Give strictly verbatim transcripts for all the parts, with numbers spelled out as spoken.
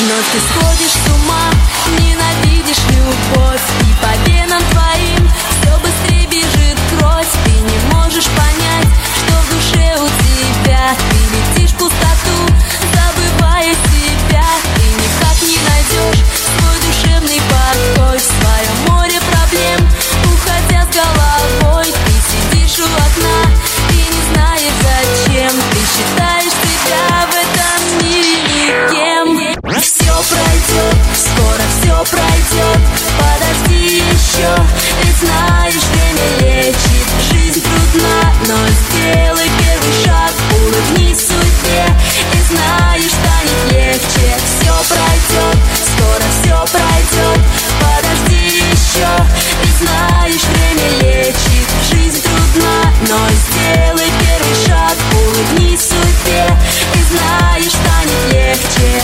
Вновь ты сходишь с ума, ненавидишь любовь, и по венам твоим все быстрее бежит кровь. Ты не можешь понять, что в душе у тебя. Ты летишь в пустоту, забывая себя. Ты никак не найдешь свой душевный покой. В своем море проблем, уходя с головой, ты сидишь у окна, ты не знаешь зачем. Ты считаешь себя в этом мире никем. Все пройдет, скоро все пройдет. Подожди еще, ведь знаешь, время лечит. Жизнь трудна, но сделай первый шаг. Улыбнись судьбе, и знаешь, станет легче. Все пройдет, скоро все пройдет. Подожди еще, ведь знаешь, время лечит. Жизнь трудна, но сделай первый шаг. Улыбнись судьбе, и знаешь, станет легче.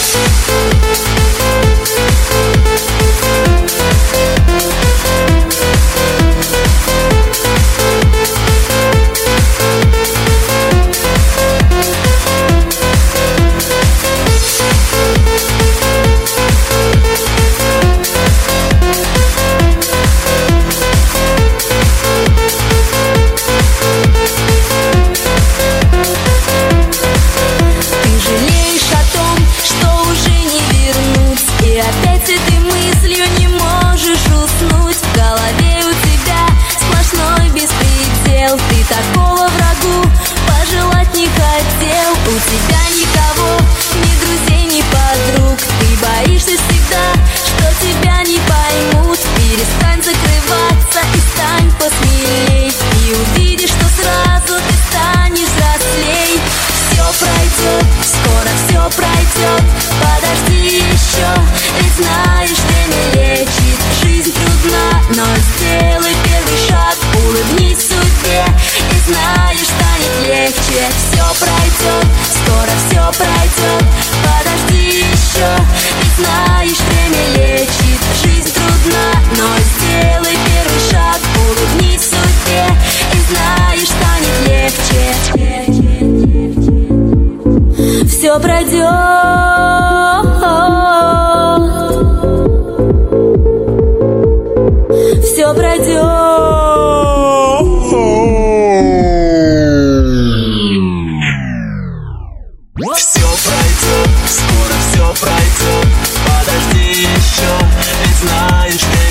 Ты такого врагу пожелать не хотел. У тебя никого, ни друзей, ни подруг. Ты боишься всегда, что тебя не поймут. Перестань закрываться и стань посмелей. И увидишь, что сразу ты станешь взрослей. Все пройдет, скоро все пройдет. Подожди еще, ведь знаешь, время лечит. Жизнь трудна, но сделай первый шаг. Улыбнись судьбе, и знаешь, станет легче. Все пройдет, скоро все пройдет. Подожди еще, ведь знаешь, время лечит. Жизнь трудна, но сделай первый шаг. Улыбнись судьбе, и знаешь, станет легче. Все пройдет, все пройдет. Все пройдет, скоро все пройдет. Подожди еще, ведь знаешь,